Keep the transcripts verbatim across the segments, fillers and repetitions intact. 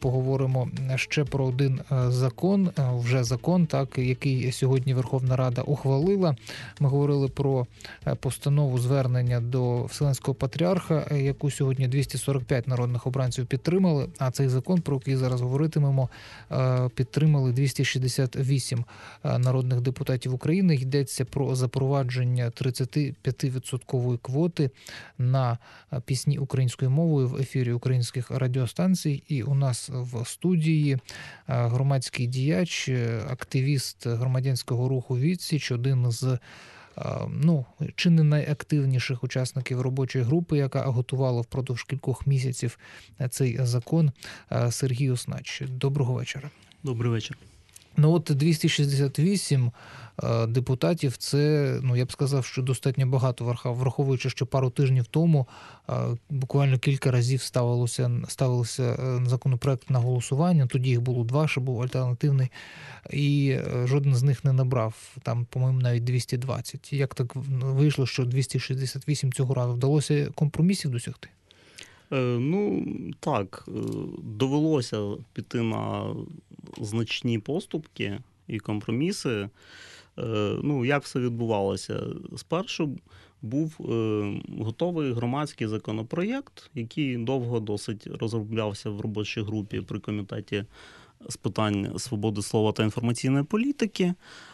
поговоримо ще про один закон, вже закон, так, який сьогодні Верховна Рада ухвалила. Ми говорили про постанову звернення до Вселенського Патріарха, яку сьогодні двісті сорок п'ять народних обранців підтримали, а цей закон, про який зараз говоритимемо, підтримали двісті шістдесят вісім народних депутатів України. Йдеться про запровадження тридцятип'ятивідсоткової квоти на пісні українською мовою в ефірі українських радіостанцій. І у нас в студії громадський діяч, активіст громадянського руху «Відсіч», один з ну, чи не найактивніших учасників робочої групи, яка готувала впродовж кількох місяців цей закон, Сергій Уснач. Доброго вечора. Добрий вечір. Ну от двісті шістдесят вісім депутатів – це, ну я б сказав, що достатньо багато, враховуючи, що пару тижнів тому буквально кілька разів ставилося, ставилося законопроект на голосування, тоді їх було два, що був альтернативний, і жоден з них не набрав, там, по-моєму, навіть двісті двадцять. Як так вийшло, що двісті шістдесят вісім цього разу? Вдалося компромісів досягти? Ну, так, довелося піти на значні поступки і компроміси. Ну, як все відбувалося? Спершу був готовий громадський законопроєкт, який довго досить розроблявся в робочій групі при комітеті з питань свободи слова та інформаційної політики.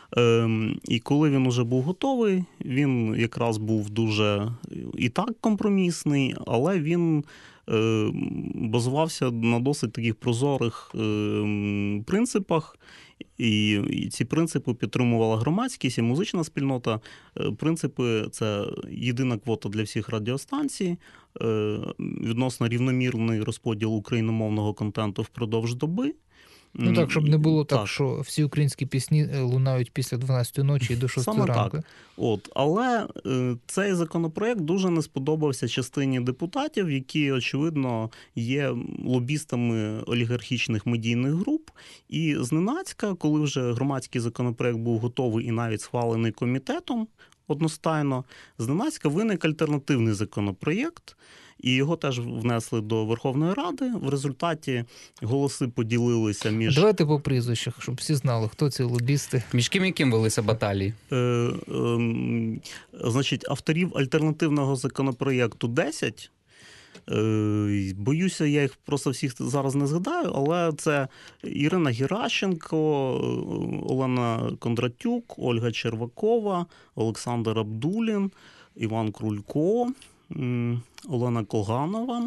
І коли він уже був готовий, він якраз був дуже і так компромісний, але він базувався на досить таких прозорих принципах, і ці принципи підтримувала громадськість і музична спільнота. Принципи – це єдина квота для всіх радіостанцій, відносно рівномірний розподіл україномовного контенту впродовж доби. Ну так, щоб не було так, так, що всі українські пісні лунають після дванадцятої ночі і до шостої ранку. Так. От, але е, цей законопроект дуже не сподобався частині депутатів, які, очевидно, є лобістами олігархічних медійних груп. І зненацька, коли вже громадський законопроект був готовий і навіть схвалений комітетом одностайно, зненацька виник альтернативний законопроєкт, і його теж внесли до Верховної Ради. В результаті голоси поділилися між... Давайте по прізвищах, щоб всі знали, хто ці лобісти. Між ким і ким велися баталії? Е, е, значить, авторів альтернативного законопроєкту десять. Е, боюся, я їх просто всіх зараз не згадаю, але це Ірина Геращенко, Олена Кондратюк, Ольга Червакова, Олександр Абдулін, Іван Крулько, Олена Колганова,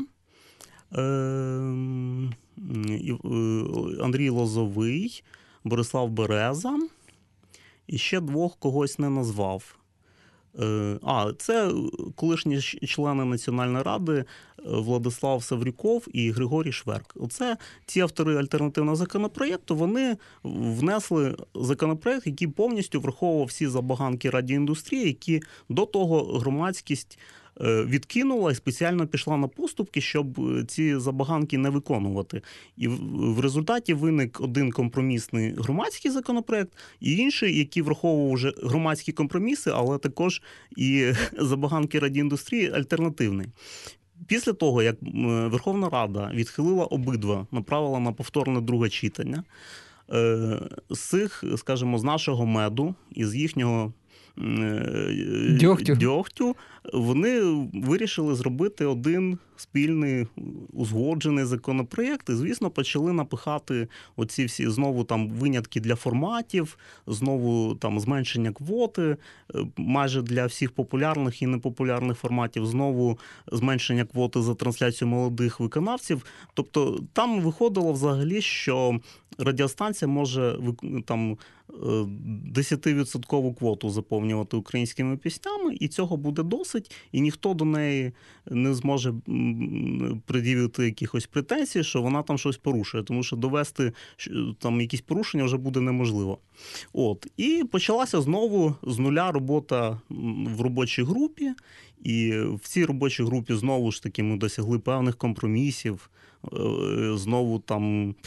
Андрій Лозовий, Борислав Береза, і ще двох когось не назвав. А, це колишні члени Національної ради Владислав Саврюков і Григорій Шверк. Оце ці автори альтернативного законопроєкту, вони внесли законопроєкт, який повністю враховував всі забаганки радіоіндустрії, які до того громадськість відкинула і спеціально пішла на поступки, щоб ці забаганки не виконувати. І в результаті виник один компромісний громадський законопроект, і інший, який враховував вже громадські компроміси, але також і забаганки радіоіндустрії, альтернативний. Після того, як Верховна Рада відхилила обидва, направила на повторне друге читання, з цих, скажімо, з нашого меду і з їхнього Дьогтю. дьогтю, вони вирішили зробити один спільний узгоджений законопроєкт і, звісно, почали напихати оці всі знову там винятки для форматів, знову там зменшення квоти майже для всіх популярних і непопулярних форматів, знову зменшення квоти за трансляцію молодих виконавців. Тобто там виходило взагалі, що радіостанція може там десятивідсоткову квоту заповнювати українськими піснями, і цього буде досить, і ніхто до неї не зможе пред'явити якихось претензій, що вона там щось порушує, тому що довести там якісь порушення вже буде неможливо. От. І почалася знову з нуля робота в робочій групі, І в цій робочій групі знову ж таки ми досягли певних компромісів, знову там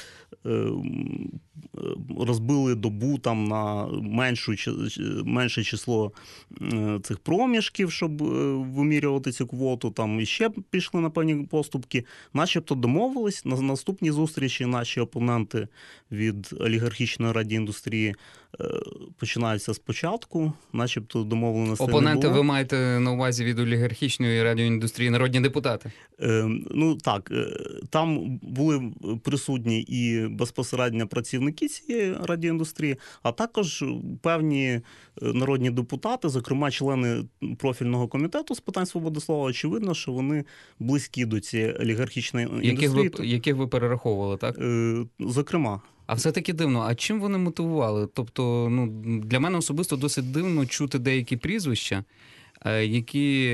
розбили добу там на меншу, менше число цих проміжків, щоб вимірювати цю квоту. Там іще пішли на певні поступки. Начебто домовились. На наступній зустрічі наші опоненти від олігархічної радіоіндустрії починаються спочатку, начебто домовленості не було. Опоненти ви маєте на увазі від олігархічної радіоіндустрії народні депутати? Е, ну так, там були присутні і безпосередньо працівники цієї радіоіндустрії, а також певні народні депутати, зокрема члени профільного комітету з питань свободи слова. Очевидно, що вони близькі до цієї олігархічної індустрії. Яких ви, яких ви перераховували, так? Е, зокрема. А все-таки дивно, а чим вони мотивували? Тобто, ну, для мене особисто досить дивно чути деякі прізвища, які,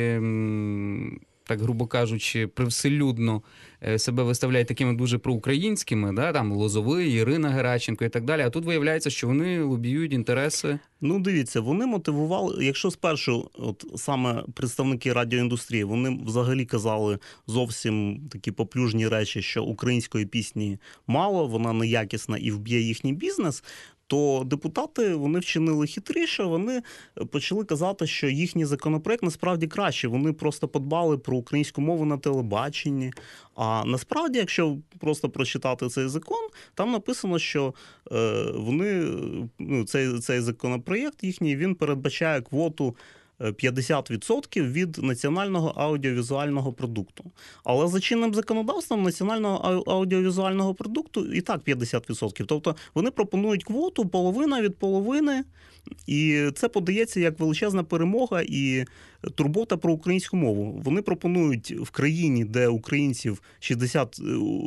так грубо кажучи, привселюдно себе виставляють такими дуже проукраїнськими, да? Там Лозовий, Ірина Геращенко і так далі, а тут виявляється, що вони лобіюють інтереси. Ну, дивіться, вони мотивували, якщо спершу от саме представники радіоіндустрії, вони взагалі казали зовсім такі поплюжні речі, що української пісні мало, вона неякісна і вб'є їхній бізнес, то депутати, вони вчинили хитріше, вони почали казати, що їхній законопроект насправді краще, вони просто подбали про українську мову на телебаченні. А насправді, якщо просто прочитати цей закон, там написано, що е, вони, ну, цей, цей законопроєкт їхній, він передбачає квоту п'ятдесят відсотків від національного аудіовізуального продукту. Але за чинним законодавством національного аудіовізуального продукту і так п'ятдесят відсотків. Тобто вони пропонують квоту половина від половини, і це подається як величезна перемога і турбота про українську мову. Вони пропонують в країні, де українців шістдесят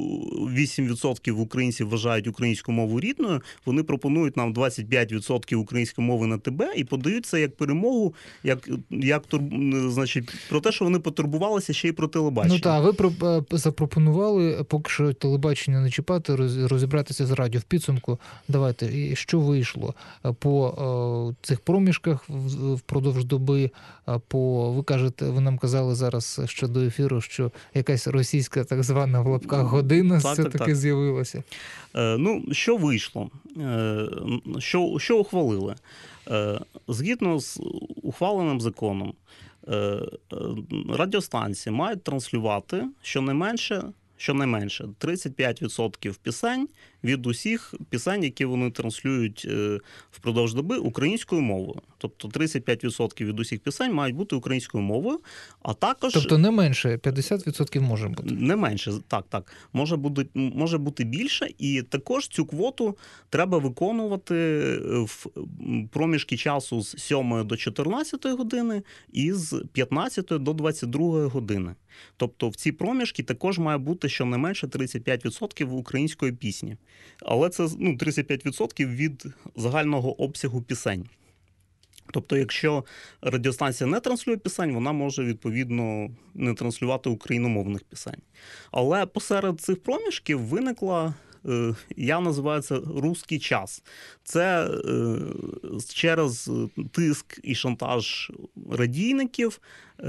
вісім відсотків українців вважають українську мову рідною, вони пропонують нам двадцять п'ять відсотків української мови на ТБ і подають це як перемогу, як, як значить, про те, що вони потурбувалися ще й про телебачення. Ну так, ви про, запропонували поки що телебачення не чіпати, розібратися з радіо. В підсумку давайте, що вийшло по цих проміжках впродовж доби, по ви кажете, ви нам казали зараз ще до ефіру, що якась російська так звана в лапках година так, все-таки так, так. з'явилася. Е, ну, що вийшло? Е, що, що ухвалили? Е, згідно з ухваленим законом, е, радіостанції мають транслювати щонайменше, щонайменше тридцять п'ять відсотків пісень від усіх пісень, які вони транслюють впродовж доби українською мовою. Тобто тридцять п'ять відсотків від усіх пісень мають бути українською мовою, а також... Тобто не менше, п'ятдесят відсотків може бути? Не менше, так, так. Може бути, може бути більше, і також цю квоту треба виконувати в проміжки часу з сьомої до чотирнадцятої години і з п'ятнадцятої до двадцять другої години. Тобто в ці проміжки також має бути щонайменше тридцять п'ять відсотків української пісні. Але це ну, тридцять п'ять відсотків від загального обсягу пісень. Тобто, якщо радіостанція не транслює пісень, вона може, відповідно, не транслювати україномовних пісень. Але посеред цих проміжків виникла, я називаю це «русський час». Це через тиск і шантаж радійників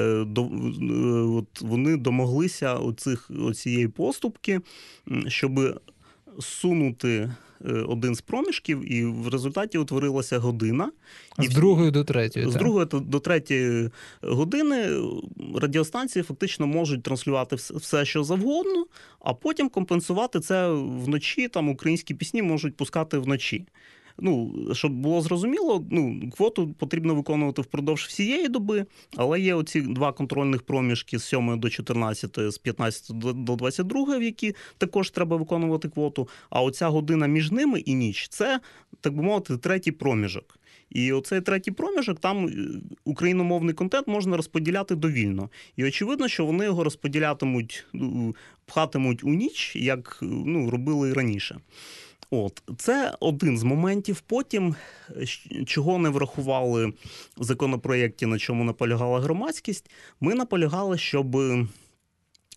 вони домоглися оцих, оцієї поступки, щоб сунути один з проміжків, і в результаті утворилася година. З і другої до третьої. З так? другої до третьої години радіостанції фактично можуть транслювати все, що завгодно, а потім компенсувати це вночі, там українські пісні можуть пускати вночі. Ну, щоб було зрозуміло, ну, квоту потрібно виконувати впродовж всієї доби, але є оці два контрольних проміжки з сьомої до чотирнадцятої, з п'ятнадцятої до двадцять другої, в які також треба виконувати квоту, а оця година між ними і ніч – це, так би мовити, третій проміжок. І оцей третій проміжок, там україномовний контент можна розподіляти довільно. І очевидно, що вони його розподілятимуть, пхатимуть у ніч, як ну, робили і раніше. От, це один з моментів. Потім, чого не врахували в законопроєкті, на чому наполягала громадськість, ми наполягали, щоб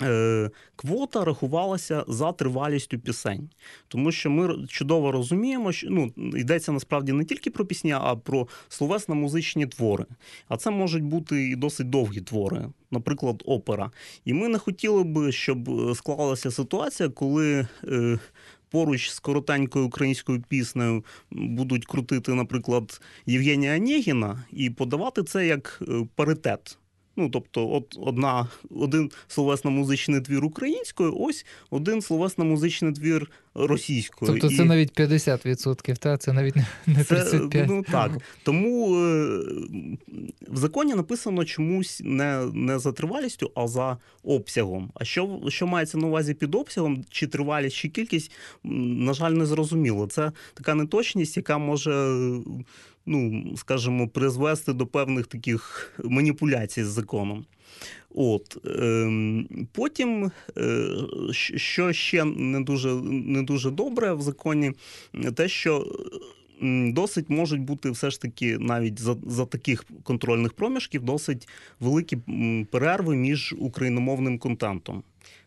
квота рахувалася за тривалістю пісень. Тому що ми чудово розуміємо, що ну, йдеться насправді не тільки про пісні, а про словесно-музичні твори. А це можуть бути і досить довгі твори, наприклад, опера. І ми не хотіли би, щоб склалася ситуація, коли е, поруч з коротенькою українською піснею будуть крутити, наприклад, Євгенія Онєгіна і подавати це як паритет. Ну, тобто, от одна, один словесно-музичний твір українською, ось один словесно-музичний твір російською. Тобто це і... навіть п'ятдесят відсотків, та? Це навіть не тридцять п'ять відсотків. Ну, так. Тому е, в законі написано чомусь не, не за тривалістю, а за обсягом. А що, що мається на увазі під обсягом, чи тривалість, чи кількість, на жаль, не зрозуміло. Це така неточність, яка може... ну, скажімо, призвести до певних таких маніпуляцій з законом. От. Е, потім, е, що ще не дуже, не дуже добре в законі, те, що досить можуть бути все ж таки навіть за, за таких контрольних проміжків досить великі перерви між україномовним контентом.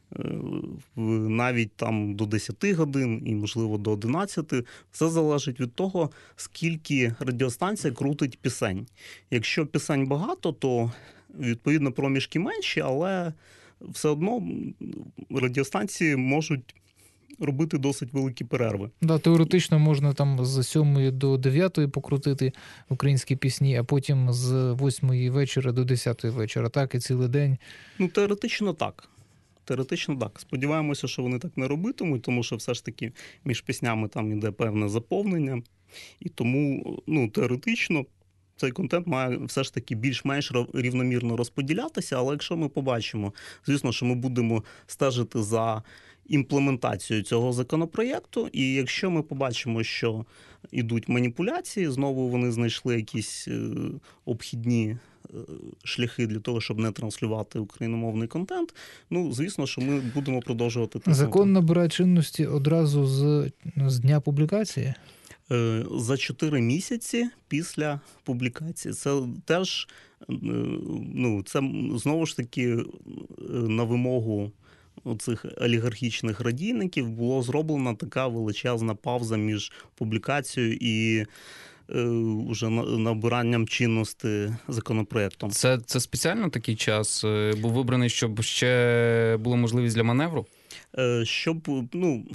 Навіть там до десяти годин і, можливо, до одинадцяти. Все залежить від того, скільки радіостанція крутить пісень. Якщо пісень багато, то, відповідно, проміжки менші, але все одно радіостанції можуть робити досить великі перерви. Да, теоретично можна там з сьомої до дев'ятої покрутити українські пісні, а потім з восьмої вечора до десятої вечора, так, і цілий день. Ну, теоретично так. Теоретично так. Сподіваємося, що вони так не робитимуть, тому що все ж таки між піснями там йде певне заповнення. І тому, ну, теоретично цей контент має все ж таки більш-менш рівномірно розподілятися, але якщо ми побачимо, звісно, що ми будемо стежити за імплементацією цього законопроєкту, і якщо ми побачимо, що йдуть маніпуляції, знову вони знайшли якісь обхідні шляхи для того, щоб не транслювати україномовний контент, ну, звісно, що ми будемо продовжувати тиснути. Закон набирає чинності одразу з, з дня публікації? За чотири місяці після публікації. Це теж, ну, це знову ж таки на вимогу цих олігархічних радійників було зроблена така величезна пауза між публікацією і уже набиранням чинності законопроєктом. Це, це спеціально такий час був вибраний, щоб ще була можливість для маневру? Щоб, ну,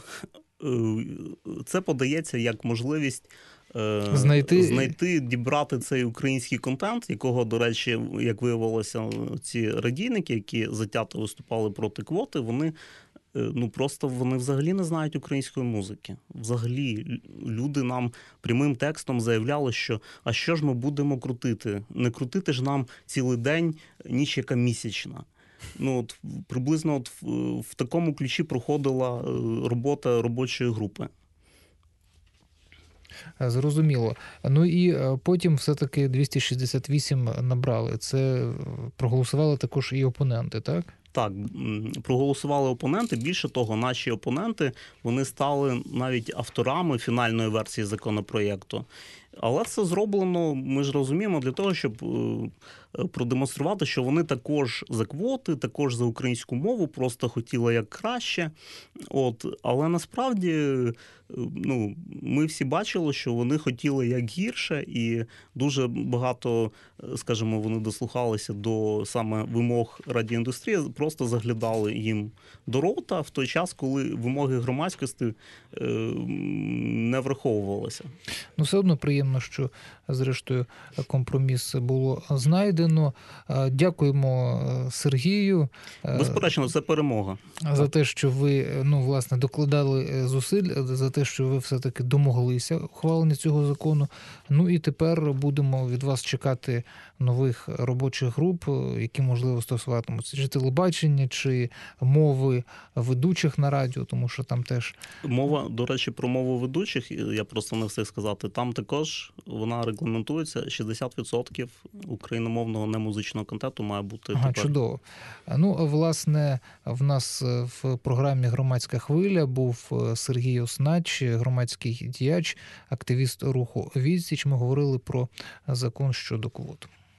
це подається як можливість знайти, знайти, дібрати цей український контент, якого, до речі, як виявилося, ці радійники, які затято виступали проти квоти, вони ну просто вони взагалі не знають української музики. Взагалі люди нам прямим текстом заявляли, що а що ж ми будемо крутити? Не крутити ж нам цілий день ніч яка місячна. Ну, от, приблизно от в, в такому ключі проходила робота робочої групи. Зрозуміло. Ну і потім все-таки двісті шістдесят вісім набрали. Це проголосували також і опоненти, так? Так, проголосували опоненти. Більше того, наші опоненти, вони стали навіть авторами фінальної версії законопроєкту. Але це зроблено, ми ж розуміємо, для того, щоб продемонструвати, що вони також за квоти, також за українську мову, просто хотіли як краще. От, але насправді, ну, ми всі бачили, що вони хотіли як гірше, і дуже багато, скажімо, вони дослухалися до саме вимог радіоіндустрії, просто заглядали їм до рота в той час, коли вимоги громадськості не враховувалися. Ну, все одно приємно, що, зрештою, компроміс було знайдено. Дякуємо Сергію. Безперечно, це перемога. За те, що ви, ну, власне, докладали зусиль, за те, що ви все-таки домоглися ухвалення цього закону. Ну і тепер будемо від вас чекати нових робочих груп, які, можливо, стосуватимуться чи телебачення, чи мови ведучих на радіо, тому що там теж... Мова, до речі, про мову ведучих, я просто не встиг сказати, там також вона регламентується, шістдесят відсотків україномовного немузичного контенту має бути ага, тепер. Чудово. Ну, власне, в нас в програмі «Громадська хвиля» був Сергій Оснач, громадський діяч, активіст руху «Відсіч». Ми говорили про закон щодо квот.